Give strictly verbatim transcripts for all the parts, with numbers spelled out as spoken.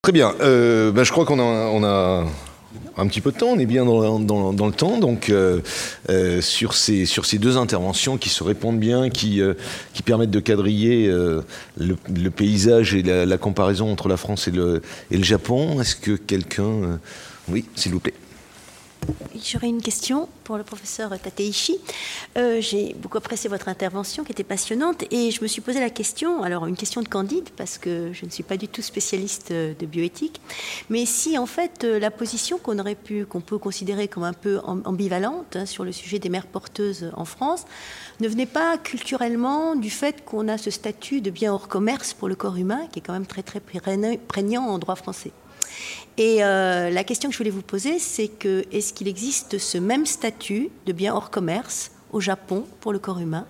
Très bien. Euh, ben, je crois qu'on a, on a un petit peu de temps. On est bien dans, dans, dans le temps. Donc, euh, euh, sur, ces, sur ces deux interventions qui se répondent bien, qui, euh, qui permettent de quadriller euh, le, le paysage et la, la comparaison entre la France et le, et le Japon, est-ce que quelqu'un... Euh... Oui, s'il vous plaît. J'aurais une question pour le professeur Tateishi. Euh, j'ai beaucoup apprécié votre intervention qui était passionnante et je me suis posé la question, alors une question de candide parce que je ne suis pas du tout spécialiste de bioéthique, mais si en fait la position qu'on aurait pu, qu'on peut considérer comme un peu ambivalente hein, sur le sujet des mères porteuses en France ne venait pas culturellement du fait qu'on a ce statut de bien hors commerce pour le corps humain qui est quand même très très prégnant en droit français. Et euh, la question que je voulais vous poser, c'est que est-ce qu'il existe ce même statut de bien hors commerce au Japon pour le corps humain ?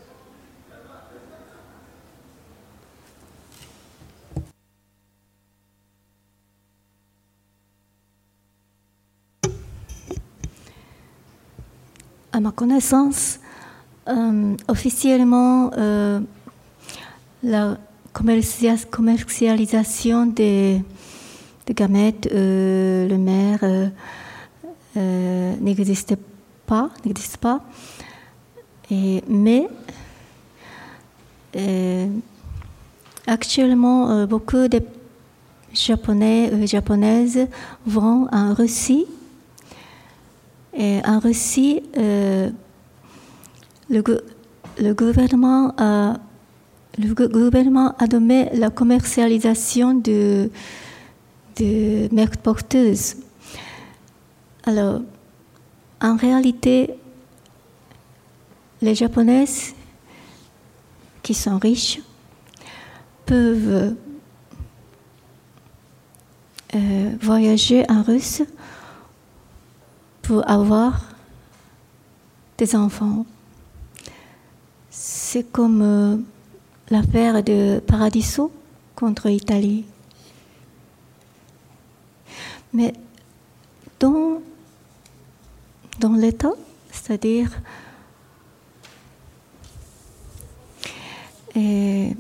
À ma connaissance, euh, officiellement, euh, la commercia- commercialisation des de gamètes, euh, le mère euh, euh, n'existe pas, n'existe pas. Et, mais euh, actuellement, euh, beaucoup de Japonais, euh, japonaises vont en Russie. Et en Russie, euh, le, le gouvernement a le gouvernement a donné la commercialisation de de mères porteuses. Alors, en réalité, les Japonaises qui sont riches peuvent euh, voyager en Russie pour avoir des enfants. C'est comme euh, l'affaire de Paradiso contre l'Italie. Mais dans, dans l'État, c'est-à-dire et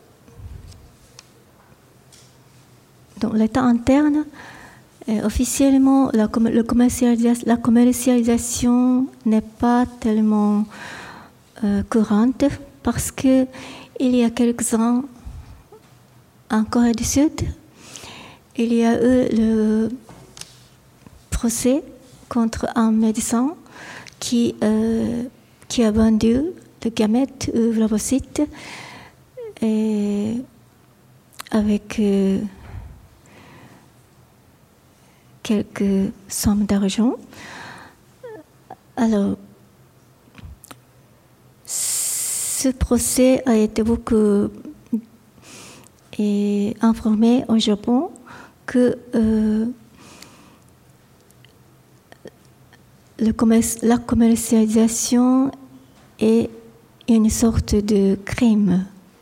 dans l'État interne, et officiellement, la, le commercialisa- la commercialisation n'est pas tellement euh, courante parce qu'il y a quelques ans, en Corée du Sud, il y a eu le procès contre un médecin qui, euh, qui a vendu le gamète ou l'ovocyte et avec euh, quelques sommes d'argent. Alors, ce procès a été beaucoup et informé au Japon que euh, le commerce, la commercialisation est une sorte de crime.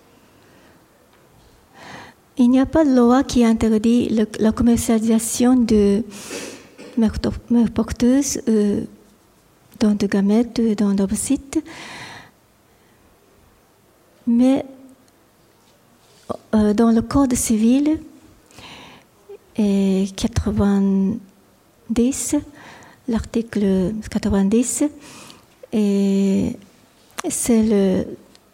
Il n'y a pas de loi qui interdit le, la commercialisation de mères porteuses euh, dans de gamètes, dans d'ovocytes, mais euh, dans le Code civil et quatre-vingt-dix, l'article quatre-vingt-dix, et c'est le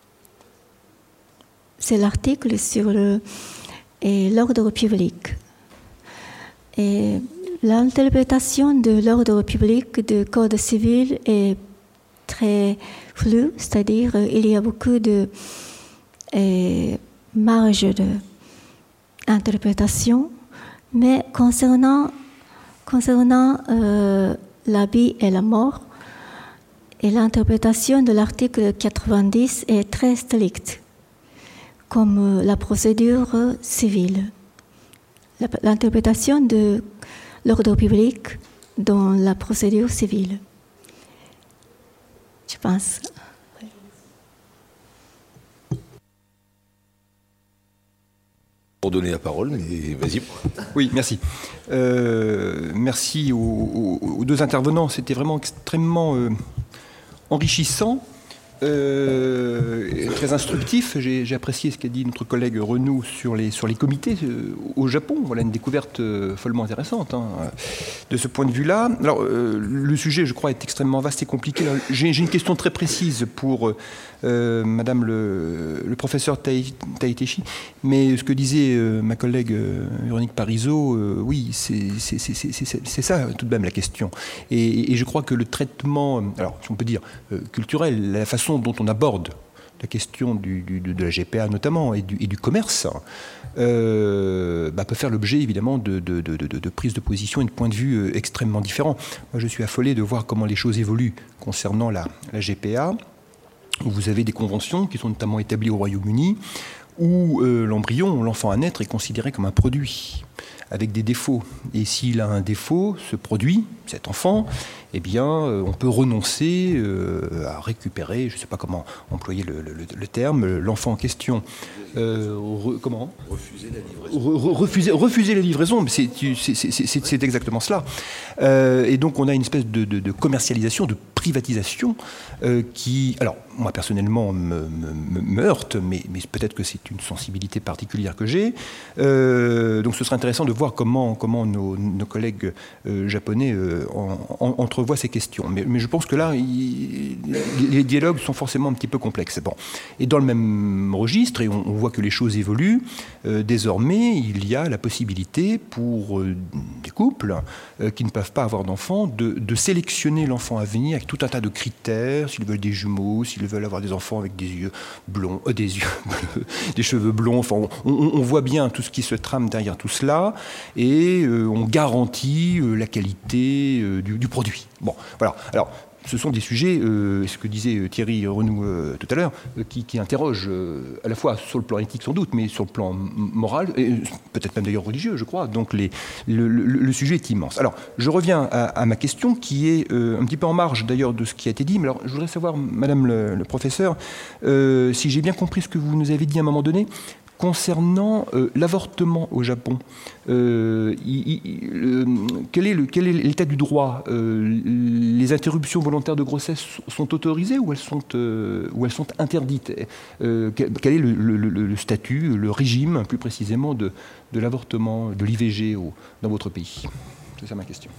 c'est l'article sur le et l'ordre public. Et l'interprétation de l'ordre public du Code civil est très floue, c'est-à-dire il y a beaucoup de et, marge d'interprétation. Mais concernant, concernant euh, la vie et la mort, et l'interprétation de l'article quatre-vingt-dix est très stricte, comme euh, la procédure civile. La, l'interprétation de l'ordre public dans la procédure civile. Je pense. Pour donner la parole, mais vas-y. Oui, merci. Euh, merci aux, aux, aux deux intervenants. C'était vraiment extrêmement euh, enrichissant Euh, très instructif. J'ai, j'ai apprécié ce qu'a dit notre collègue Renou sur les, sur les comités euh, au Japon. Voilà une découverte euh, follement intéressante hein, de ce point de vue-là. Alors, euh, le sujet, je crois, est extrêmement vaste et compliqué. Alors, j'ai, j'ai une question très précise pour euh, Madame le, le professeur Taiteshi, mais ce que disait euh, ma collègue euh, Véronique Parisot, euh, oui, c'est, c'est, c'est, c'est, c'est, c'est ça tout de même la question. Et, et je crois que le traitement, alors si on peut dire euh, culturel, la façon dont on aborde la question du, du, de la G P A notamment et du, et du commerce euh, bah peut faire l'objet évidemment de, de, de, de, de prises de position et de points de vue euh, extrêmement différents. Moi je suis affolé de voir comment les choses évoluent concernant la, la G P A, où vous avez des conventions qui sont notamment établies au Royaume-Uni, où euh, l'embryon, l'enfant à naître, est considéré comme un produit avec des défauts. Et s'il a un défaut, ce produit, cet enfant, eh bien, euh, on peut renoncer euh, à récupérer, je ne sais pas comment employer le, le, le terme, l'enfant en question. Euh, re, comment Refuser la livraison. Re, refuser, refuser la livraison, c'est, c'est, c'est, c'est, c'est exactement cela. Euh, et donc, on a une espèce de, de, de commercialisation, de privatisation euh, qui, alors, moi personnellement, me, me, me heurte, mais, mais peut-être que c'est une sensibilité particulière que j'ai. Euh, donc, ce serait intéressant de voir comment, comment nos, nos collègues euh, japonais euh, en, en, entrevoient ces questions. Mais, mais je pense que là, il, les dialogues sont forcément un petit peu complexes. Bon. Et dans le même registre, et on, on voit que les choses évoluent, euh, désormais, il y a la possibilité pour euh, des couples euh, qui ne peuvent pas avoir d'enfants de, de sélectionner l'enfant à venir avec tout un tas de critères, s'ils veulent des jumeaux, s'ils veulent avoir des enfants avec des yeux blonds, euh, des yeux bleus, des cheveux blonds. Enfin, on, on, on voit bien tout ce qui se trame derrière tout cela, et euh, on garantit euh, la qualité euh, du, du produit. Bon, voilà. Alors, ce sont des sujets, euh, ce que disait Thierry Renou euh, tout à l'heure, euh, qui, qui interrogent euh, à la fois sur le plan éthique sans doute, mais sur le plan moral, et peut-être même d'ailleurs religieux, je crois. Donc les, le, le, le sujet est immense. Alors, je reviens à, à ma question, qui est euh, un petit peu en marge d'ailleurs de ce qui a été dit. Mais alors, je voudrais savoir, Madame le, le professeur, euh, si j'ai bien compris ce que vous nous avez dit à un moment donné, concernant euh, l'avortement au Japon, euh, il, il, euh, quel, est le, quel est l'état du droit euh, Les interruptions volontaires de grossesse sont autorisées ou elles sont, euh, ou elles sont interdites euh, quel, quel est le, le, le statut, le régime plus précisément de, de l'avortement, de l'I V G au, dans votre pays? C'est ça ma question.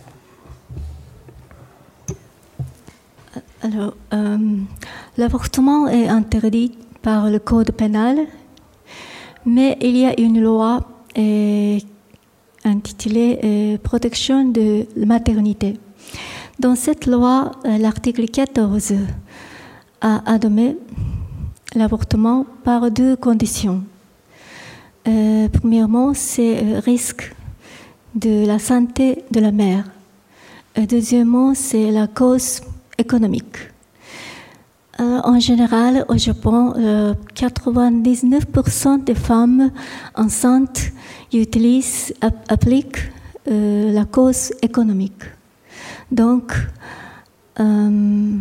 Alors, euh, l'avortement est interdit par le code pénal. Mais il y a une loi euh, intitulée euh, « Protection de la maternité ». Dans cette loi, euh, l'article quatorze a admis l'avortement par deux conditions. Euh, premièrement, c'est le risque de la santé de la mère. Et deuxièmement, c'est la cause économique. Euh, en général, au Japon, euh, quatre-vingt-dix-neuf pour cent des femmes enceintes utilisent, ap- appliquent euh, la cause économique. Donc, euh,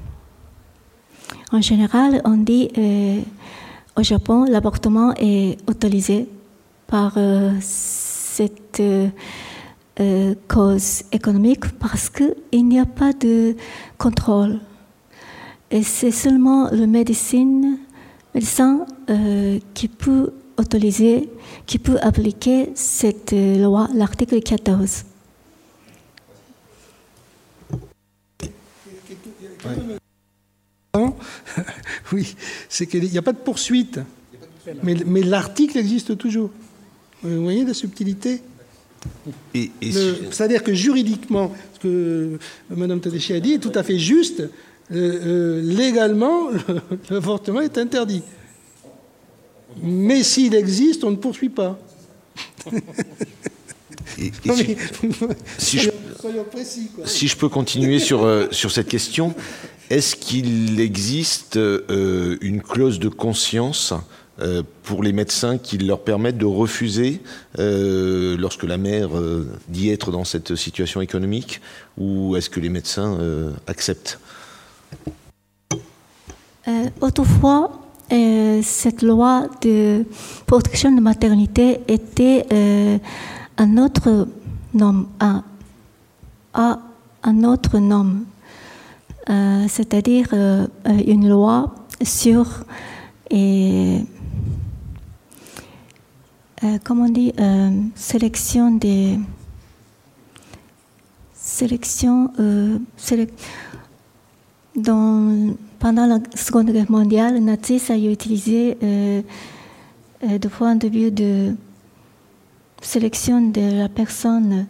en général, on dit euh, au Japon, l'avortement est autorisé par euh, cette euh, euh, cause économique parce qu'il n'y a pas de contrôle. Et c'est seulement le médecin, médecin euh, qui peut autoriser, qui peut appliquer cette euh, loi, l'article quatorze. Ouais. Oui, c'est qu'il n'y a pas de poursuite, mais, mais l'article existe toujours. Vous voyez la subtilité? et, et le, C'est-à-dire que juridiquement, ce que Mme Taiteshi a dit est tout à fait juste. Euh, euh, légalement, l'avortement est interdit. Mais s'il existe, on ne poursuit pas. Et, et non, si, si, je, précis, si je peux continuer sur, euh, sur cette question, est-ce qu'il existe euh, une clause de conscience euh, pour les médecins qui leur permettent de refuser euh, lorsque la mère euh, dit être dans cette situation économique, ou est-ce que les médecins euh, acceptent? Euh, autrefois, euh, cette loi de protection de maternité était euh, un autre nom, un, un autre nom. euh, c'est-à-dire euh, une loi sur et, euh, comment on dit euh, sélection des sélection euh, sélec, dans, pendant la Seconde Guerre mondiale, les nazis ont utilisé euh, euh, de point de vue de sélection de la personne.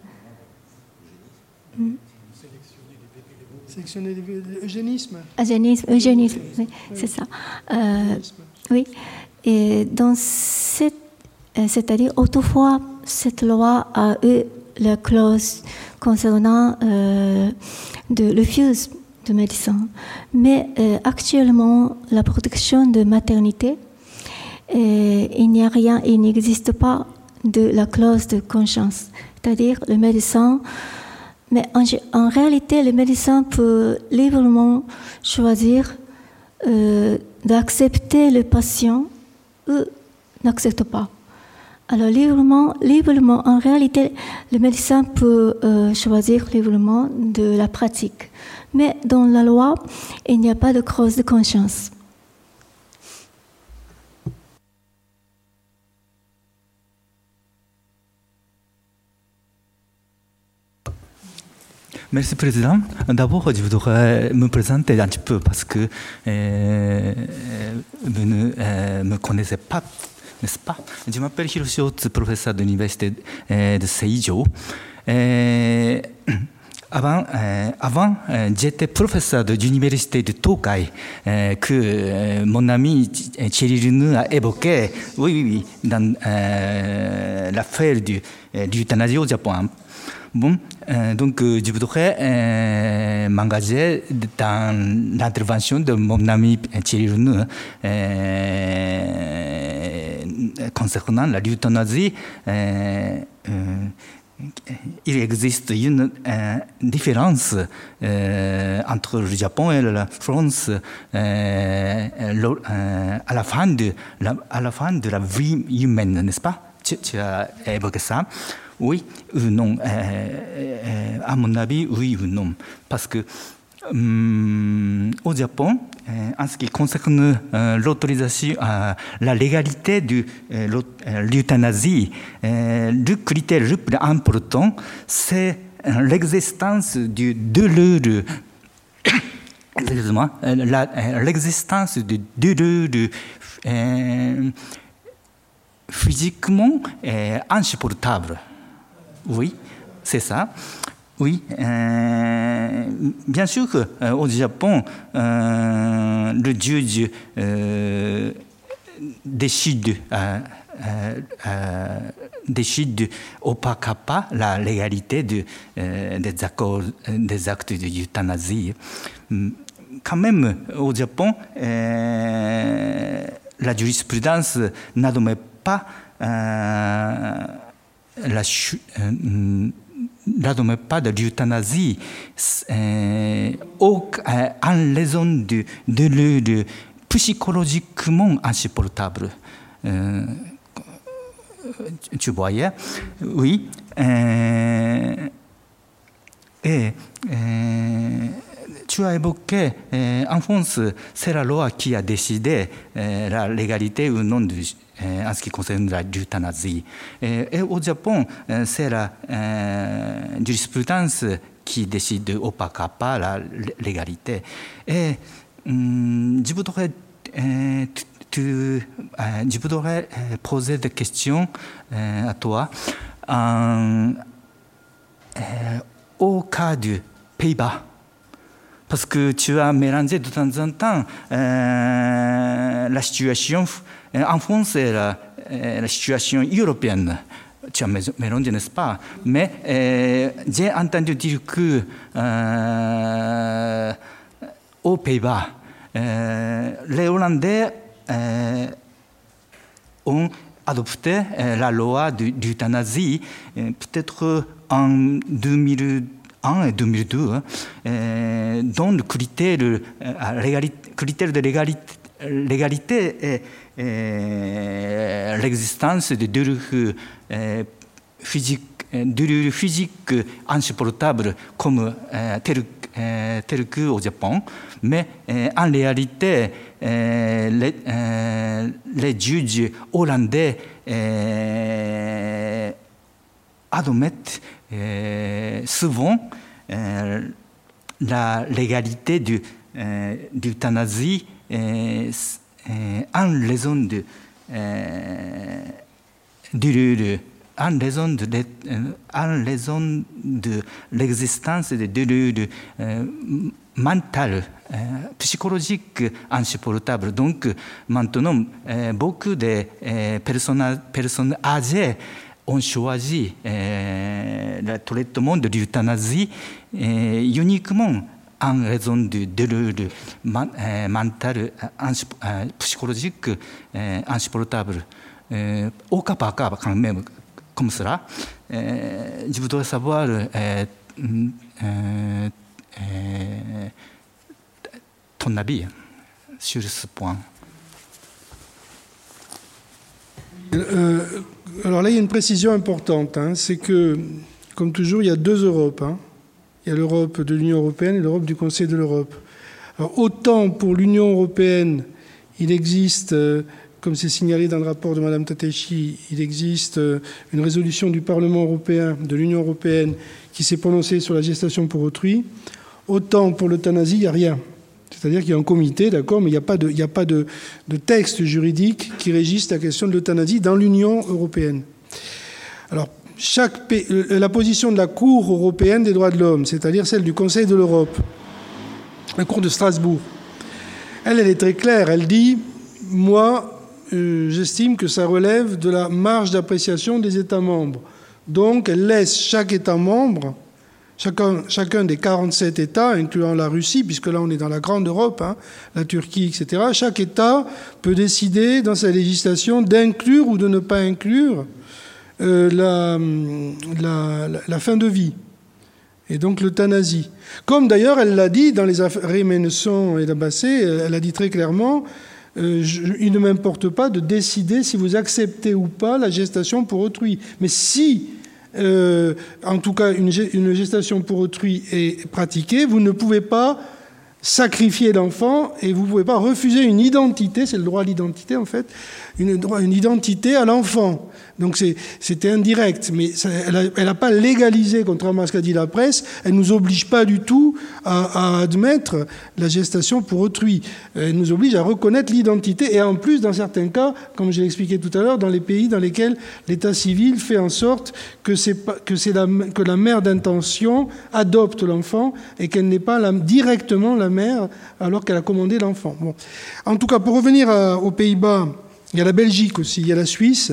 Sélectionner l'eugénisme. Eugénisme, eugénisme, oui, c'est ça. Euh, oui. Et dans cette, c'est-à-dire autrefois, cette loi a eu la clause concernant euh, de refus de médecin. Mais euh, actuellement, la protection de maternité, euh, il n'y a rien, il n'existe pas de la clause de conscience. C'est-à-dire le médecin. Mais en, en réalité, le médecin peut librement choisir euh, d'accepter le patient ou n'accepte pas. Alors, librement, librement, en réalité, le médecin peut euh, choisir librement de la pratique. Mais dans la loi, il n'y a pas de clause de conscience. Merci, Président. D'abord, je voudrais me présenter un petit peu parce que euh, vous ne euh, me connaissez pas, n'est-ce pas? Je m'appelle Hiroshi Otsu, professeur de l'université euh, de Seijo. Euh, avant, euh, avant euh, j'étais professeur de l'université de Tokai euh, que euh, mon ami Thierry Reneux a évoqué, oui, oui, oui, dans euh, l'affaire de l'euthanasie au Japon. Bon, euh, donc euh, je voudrais euh, m'engager dans l'intervention de mon ami Thierry Reneux euh, concernant la euthanasie. Euh, euh, il existe une euh, différence euh, entre le Japon et la France euh, euh, à, la fin de, la, à la fin de la vie humaine, n'est-ce pas? Tu, tu as évoqué ça. Oui ou non? euh, euh, À mon avis, oui ou non. Parce que um, au Japon, euh, en ce qui concerne euh, l'autorisation, euh, la légalité de euh, l'euthanasie, euh, le critère le plus important, c'est euh, l'existence de douleur. Excusez-moi, euh, l'existence de douleur euh, physiquement euh, insupportable. Oui, c'est ça. Oui, euh, bien sûr qu'au euh, Japon, euh, le juge euh, décide, euh, euh, décide au pas qu'à pas la légalité de, euh, des, accords, des actes de euthanasie. Quand même, au Japon, euh, la jurisprudence n'admet pas euh, la euh, n'admet pas de l'euthanasie euh, en raison de douleurs psychologiquement insupportables. Euh, tu voyais? Oui. Euh, et euh, tu as évoqué, euh, en France, c'est la loi qui a décidé euh, la légalité ou non de, euh, en ce qui concerne l'euthanasie. Et, et au Japon, euh, c'est la euh, jurisprudence qui décide au pas qu'à pas la légalité. Et hum, je voudrais, euh, tu, tu, euh, je voudrais poser des questions euh, à toi. Euh, euh, au cas du Pays-Bas, parce que tu as mélangé de temps en temps euh, la situation en France et la, la situation européenne. Tu as mélangé, n'est-ce pas? Mais euh, j'ai entendu dire que euh, aux Pays-Bas, euh, les Hollandais euh, ont adopté euh, la loi d'euthanasie, euh, peut-être en deux mille un et deux mille deux, euh, dont le critère, euh, légalité, critère de légalité, légalité est, est l'existence de douleurs euh, physiques, douleurs physiques insupportables comme euh, telles euh, tel qu'au Japon, mais euh, en réalité, euh, les, euh, les juges hollandais euh, admettent euh, souvent euh, la légalité de euh, l'euthanasie euh, euh, en raison de, euh, de, en raison de, de, en raison de l'existence de douleurs euh, mentales, euh, psychologiques insupportables. Donc maintenant, euh, beaucoup de euh, personnes, personnes âgées ont choisi euh, le traitement de l'euthanasie euh, uniquement en raison de douleurs man, euh, mentales, euh, psychologiques euh, insupportables. Euh, au cas par cas, quand même, comme cela, euh, je voudrais savoir euh, euh, euh, ton avis sur ce point. Euh, alors là, il y a une précision importante, hein, c'est que, comme toujours, il y a deux Europes. Hein. Il y a l'Europe de l'Union européenne et l'Europe du Conseil de l'Europe. Alors, autant pour l'Union européenne, il existe, euh, comme c'est signalé dans le rapport de Mme Tateishi, il existe euh, une résolution du Parlement européen, de l'Union européenne, qui s'est prononcée sur la gestation pour autrui. Autant pour l'euthanasie, il n'y a rien. C'est-à-dire qu'il y a un comité, d'accord, mais il n'y a pas, de, il n'y a pas de, de texte juridique qui régisse la question de l'euthanasie dans l'Union européenne. Alors, chaque pays, la position de la Cour européenne des droits de l'homme, c'est-à-dire celle du Conseil de l'Europe, la Cour de Strasbourg, elle, elle est très claire. Elle dit, moi, euh, j'estime que ça relève de la marge d'appréciation des États membres. Donc, elle laisse chaque État membre, Chacun, chacun des quarante-sept États, incluant la Russie, puisque là on est dans la grande Europe, hein, la Turquie, et cetera, chaque État peut décider dans sa législation d'inclure ou de ne pas inclure euh, la, la, la, la fin de vie, et donc l'euthanasie. Comme d'ailleurs elle l'a dit dans les affaires Ménesson et Labassé, elle a dit très clairement, euh, je, il ne m'importe pas de décider si vous acceptez ou pas la gestation pour autrui. Mais si... Euh, en tout cas, une, une gestation pour autrui est pratiquée, vous ne pouvez pas sacrifier l'enfant et vous ne pouvez pas refuser une identité, c'est le droit à l'identité en fait, une, une identité à l'enfant. Donc c'est, c'était indirect, mais ça, elle n'a pas légalisé, contrairement à ce qu'a dit la presse, elle ne nous oblige pas du tout à, à admettre la gestation pour autrui. Elle nous oblige à reconnaître l'identité et en plus, dans certains cas, comme je l'ai expliqué tout à l'heure, dans les pays dans lesquels l'état civil fait en sorte que, c'est pas, que, c'est la, que la mère d'intention adopte l'enfant et qu'elle n'est pas la, directement la mère alors qu'elle a commandé l'enfant. Bon. En tout cas, pour revenir à, aux Pays-Bas, il y a la Belgique aussi, il y a la Suisse,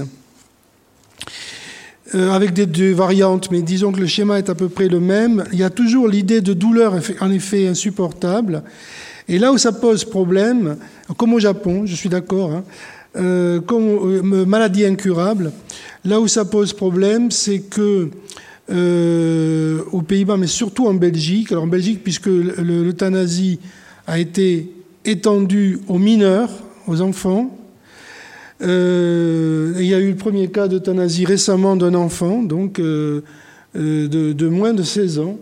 euh, avec des, des variantes, mais disons que le schéma est à peu près le même. Il y a toujours l'idée de douleur, en effet, insupportable. Et là où ça pose problème, comme au Japon, je suis d'accord, hein, euh, comme euh, maladie incurable, là où ça pose problème, c'est que euh, aux Pays-Bas, mais surtout en Belgique, alors en Belgique, puisque l'euthanasie a été étendue aux mineurs, aux enfants, Euh, il y a eu le premier cas d'euthanasie récemment d'un enfant, donc euh, euh, de, de moins de seize ans,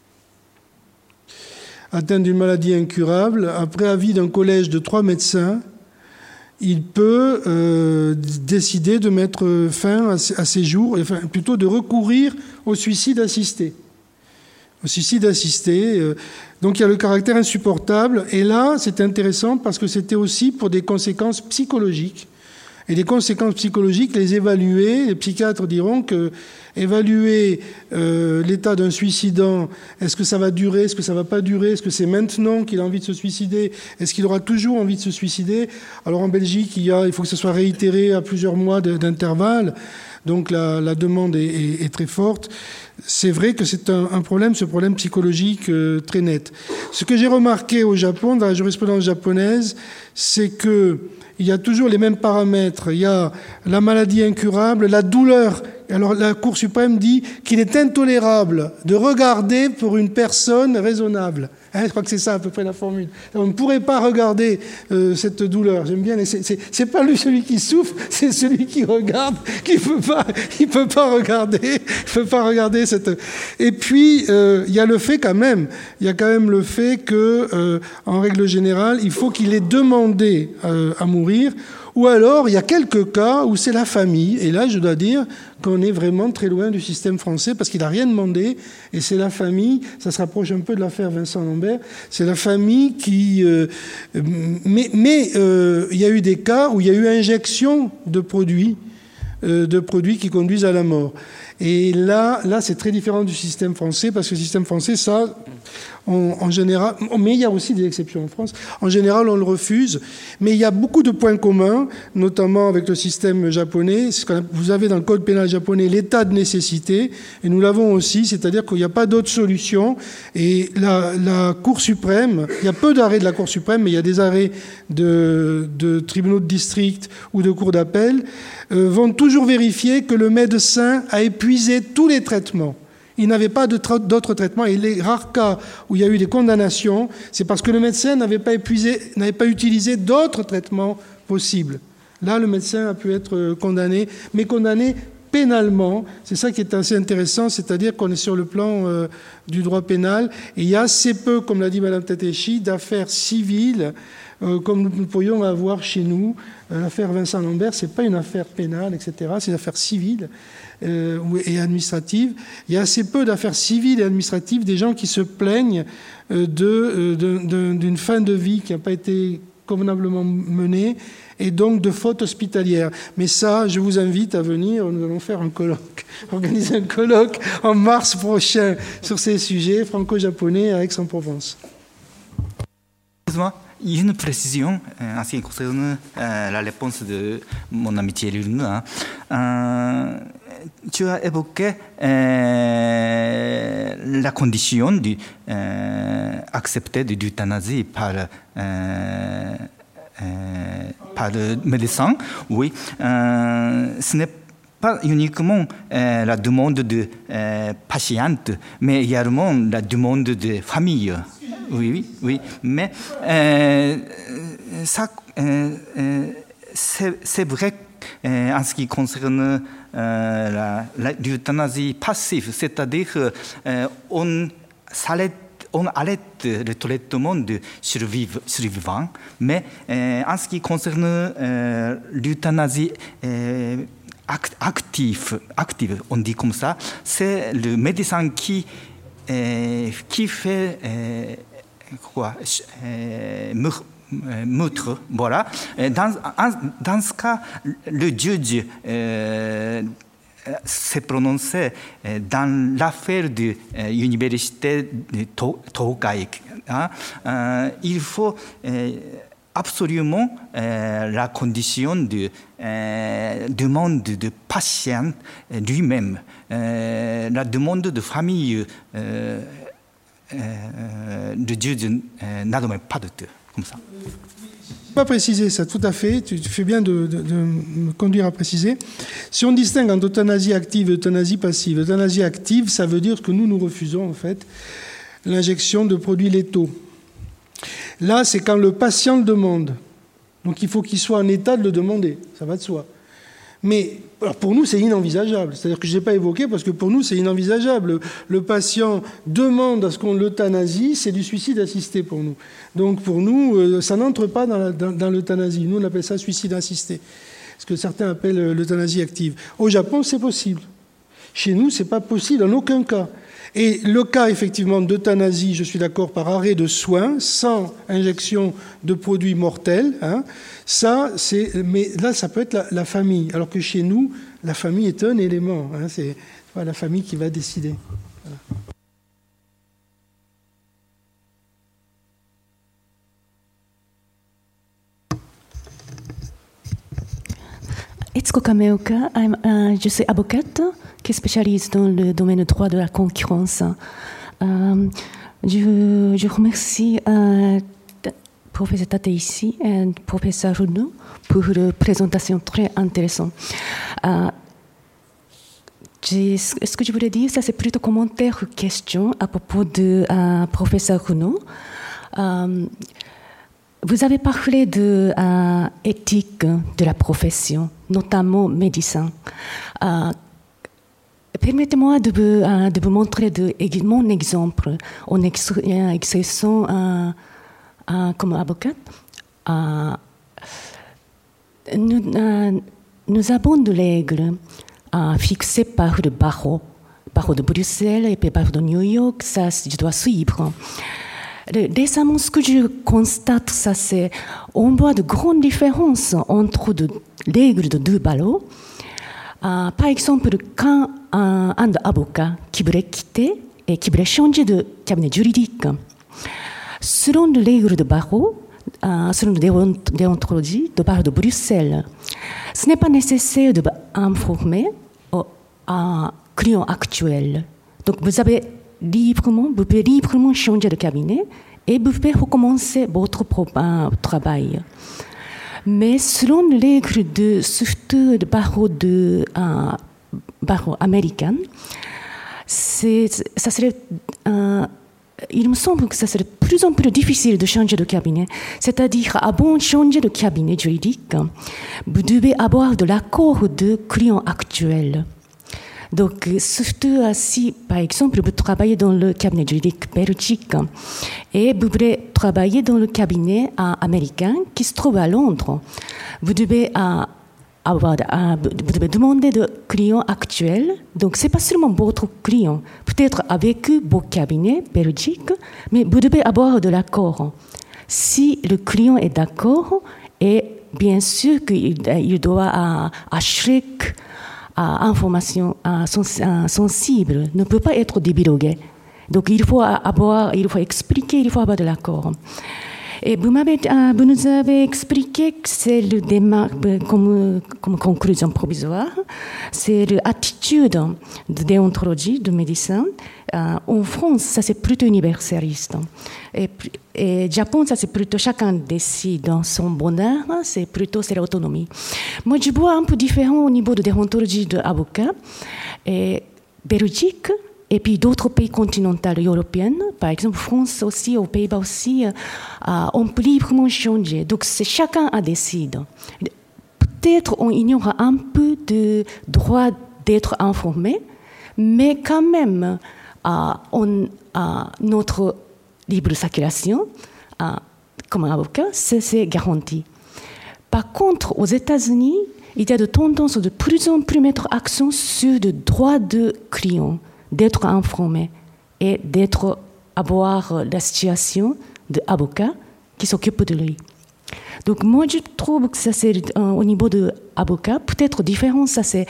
atteint d'une maladie incurable. Après avis d'un collège de trois médecins, il peut euh, décider de mettre fin à, à ses jours, enfin, plutôt de recourir au suicide assisté. Au suicide assisté. Euh, donc il y a le caractère insupportable. Et là, c'est intéressant parce que c'était aussi pour des conséquences psychologiques. Et les conséquences psychologiques, les évaluer, les psychiatres diront que évaluer euh, l'état d'un suicidant, est-ce que ça va durer, est-ce que ça va pas durer, est-ce que c'est maintenant qu'il a envie de se suicider, est-ce qu'il aura toujours envie de se suicider? Alors en Belgique, il, y a, il faut que ce soit réitéré à plusieurs mois d'intervalle, donc la, la demande est, est, est très forte. C'est vrai que c'est un, un problème, ce problème psychologique euh, très net. Ce que j'ai remarqué au Japon, dans la jurisprudence japonaise, c'est que il y a toujours les mêmes paramètres. Il y a la maladie incurable, la douleur Alors la Cour suprême dit qu'il est intolérable de regarder pour une personne raisonnable. Hein, je crois que c'est ça à peu près la formule. On ne pourrait pas regarder euh, cette douleur. J'aime bien. C'est, c'est, c'est pas lui celui qui souffre, c'est celui qui regarde qui peut pas. Il peut pas regarder. Il peut pas regarder cette. Et puis euh, il y a le fait quand même. Il y a quand même le fait que, euh, en règle générale, il faut qu'il ait demandé euh, à mourir. Ou alors, il y a quelques cas où c'est la famille. Et là, je dois dire qu'on est vraiment très loin du système français parce qu'il n'a rien demandé. Et c'est la famille, ça se rapproche un peu de l'affaire Vincent Lambert, c'est la famille qui... Euh, mais mais euh, il y a eu des cas où il y a eu injection de produits, euh, de produits qui conduisent à la mort. Et là, là, c'est très différent du système français parce que le système français, ça... On, en général, mais il y a aussi des exceptions en France. En général, on le refuse. Mais il y a beaucoup de points communs, notamment avec le système japonais. Ce que vous avez dans le code pénal japonais l'état de nécessité, et nous l'avons aussi, c'est-à-dire qu'il n'y a pas d'autre solution. Et la, la Cour suprême, il y a peu d'arrêts de la Cour suprême, mais il y a des arrêts de, de tribunaux de district ou de cours d'appel, euh, vont toujours vérifier que le médecin a épuisé tous les traitements. Il n'avait pas de tra- d'autres traitements. Et les rares cas où il y a eu des condamnations, c'est parce que le médecin n'avait pas épuisé, n'avait pas utilisé d'autres traitements possibles. Là, le médecin a pu être condamné, mais condamné pénalement. C'est ça qui est assez intéressant, c'est-à-dire qu'on est sur le plan euh, du droit pénal. Et il y a assez peu, comme l'a dit Mme Tateshi, d'affaires civiles euh, comme nous pourrions avoir chez nous. Euh, l'affaire Vincent Lambert, ce n'est pas une affaire pénale, et cetera. C'est une affaire civile. Euh, et administrative. Il y a assez peu d'affaires civiles et administratives, des gens qui se plaignent euh, de, euh, de, de, d'une fin de vie qui n'a pas été convenablement menée et donc de fautes hospitalières. Mais ça, je vous invite à venir, nous allons faire un colloque, organiser un colloque en mars prochain sur ces sujets franco-japonais à Aix-en-Provence. Une précision en ce qui concerne euh, la réponse de mon ami Thierry Luna. Euh, tu as évoqué euh, la condition d'accepter euh, de l'euthanasie par, euh, euh, par le médecin. Oui, euh, ce n'est pas uniquement euh, la demande de euh, patiente, mais également la demande de famille. Oui, oui, oui. Mais euh, ça, euh, euh, c'est, c'est vrai euh, en ce qui concerne euh, la, la, l'euthanasie passive, c'est-à-dire euh, on s'arrête, on arrête le traitement de surviv- survivants, mais euh, en ce qui concerne euh, l'euthanasie euh, active, active, on dit comme ça, c'est le médecin qui, euh, qui fait euh, quoi, euh, meurtre, voilà. Dans, dans ce cas, le juge euh, s'est prononcé dans l'affaire de l'université de Tokai. Hein. Euh, il faut euh, absolument euh, la condition de euh, demande de patient lui-même, euh, la demande de famille. Euh, de Dieu n'admet pas de tout, comme ça. Je n'ai pas précisé ça, tout à fait. Tu, tu fais bien de, de, de me conduire à préciser. Si on distingue entre euthanasie active et euthanasie passive, euthanasie active, ça veut dire que nous, nous refusons, en fait, l'injection de produits létaux. Là, c'est quand le patient le demande. Donc, il faut qu'il soit en état de le demander. Ça va de soi. Mais alors pour nous, c'est inenvisageable. C'est-à-dire que je n'ai pas évoqué parce que pour nous, c'est inenvisageable. Le, le patient demande à ce qu'on l'euthanasie, c'est du suicide assisté pour nous. Donc pour nous, euh, ça n'entre pas dans, la, dans, dans l'euthanasie. Nous, on appelle ça suicide assisté. Ce que certains appellent l'euthanasie active. Au Japon, c'est possible. Chez nous, ce n'est pas possible en aucun cas. Et le cas, effectivement, d'euthanasie, je suis d'accord, par arrêt de soins, sans injection de produits mortels, hein, ça, c'est, mais là, ça peut être la, la famille. Alors que chez nous, la famille est un élément. Hein, c'est pas la famille qui va décider. Voilà. 悦子Kameoka, euh, je suis avocate qui spécialise dans le domaine du droit de la concurrence. Euh, je, je remercie euh, professeur Tateishi et professeur Runo pour la présentation très intéressante. Euh, j'ai- ce que je voulais dire, ça c'est plutôt commentaire ou question à propos de euh, professeur Renaud. Euh, vous avez parlé de euh, éthique de la profession, notamment médecin. Euh, Permettez-moi de vous, euh, de vous montrer de, mon exemple en ex, euh, exerçant euh, euh, comme avocate. Euh, nous, euh, nous avons des règles euh, fixées par le barreau, barreau de Bruxelles et le barreau de New York, ça je dois suivre. Le, récemment, ce que je constate, ça c'est, on voit de grandes différences entre les règles de deux barreaux. Euh, par exemple, quand un, un avocat qui voulait quitter et qui voulait changer de cabinet juridique, selon les règles de barreau, euh, selon la déontologie de barreau de Bruxelles, ce n'est pas nécessaire d'informer un client actuel. Donc, vous avez librement, vous pouvez librement changer de cabinet et vous pouvez recommencer votre euh, travail. Mais selon les règles de surtout de barreau de euh, barreau américain, c'est, ça serait, euh, il me semble que ça serait de plus en plus difficile de changer de cabinet. C'est-à-dire, avant de changer de cabinet juridique, vous devez avoir de l'accord du client actuel. Donc, surtout si, par exemple, vous travaillez dans le cabinet juridique belgique et vous voulez travailler dans le cabinet euh, américain qui se trouve à Londres, vous devez, euh, avoir, euh, vous devez demander de client actuel. Donc, ce n'est pas seulement votre client, peut-être avec vos cabinets belgiques, mais vous devez avoir de l'accord. Si le client est d'accord, et bien sûr qu'il il doit euh, à chaque information sensible ne peut pas être divulguée. Donc il faut avoir, il faut expliquer, il faut avoir de l'accord. Et vous, m'avez, vous nous avez expliqué que c'est le démarche, comme, comme conclusion provisoire, c'est l'attitude de déontologie de médecin. Euh, en France, ça c'est plutôt universaliste. Et, et Japon, ça c'est plutôt chacun décide dans son bonheur, c'est plutôt c'est l'autonomie. Moi, je vois un peu différent au niveau de déontologie de avocat. Et Belgique, et puis d'autres pays continentaux européens, par exemple France aussi, aux Pays-Bas aussi, euh, on peut librement changer. Donc c'est chacun à décider. Peut-être on ignore un peu de droit d'être informé, mais quand même, euh, on, euh, notre libre circulation, euh, comme avocat, c'est, c'est garanti. Par contre, aux États-Unis, il y a de tendance de plus en plus mettre accent sur le droit de client, d'être informé et d'être avoir la situation de avocat qui s'occupe de lui. Donc moi je trouve que ça c'est euh, au niveau de avocat peut-être différent. Ça c'est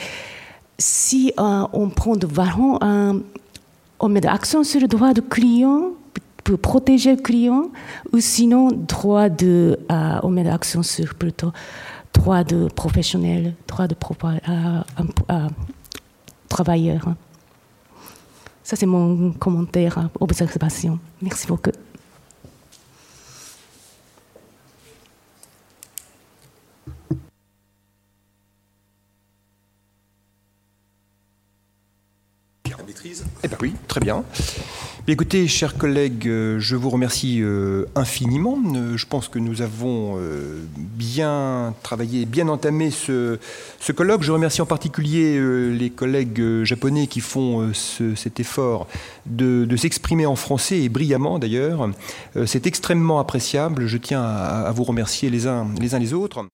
si euh, on prend de valeur, euh, on met l'accent sur le droit du client pour protéger le client, ou sinon droit de, euh, on met l'accent sur plutôt droit de professionnel, droit de pro- euh, euh, travailleur. Ça, c'est mon commentaire, observation. Merci beaucoup. La maîtrise ? Eh bien oui, très bien. Écoutez, chers collègues, je vous remercie infiniment. Je pense que nous avons bien travaillé, bien entamé ce, ce colloque. Je remercie en particulier les collègues japonais qui font ce, cet effort de, de s'exprimer en français, et brillamment d'ailleurs. C'est extrêmement appréciable. Je tiens à, à vous remercier les uns les uns les autres.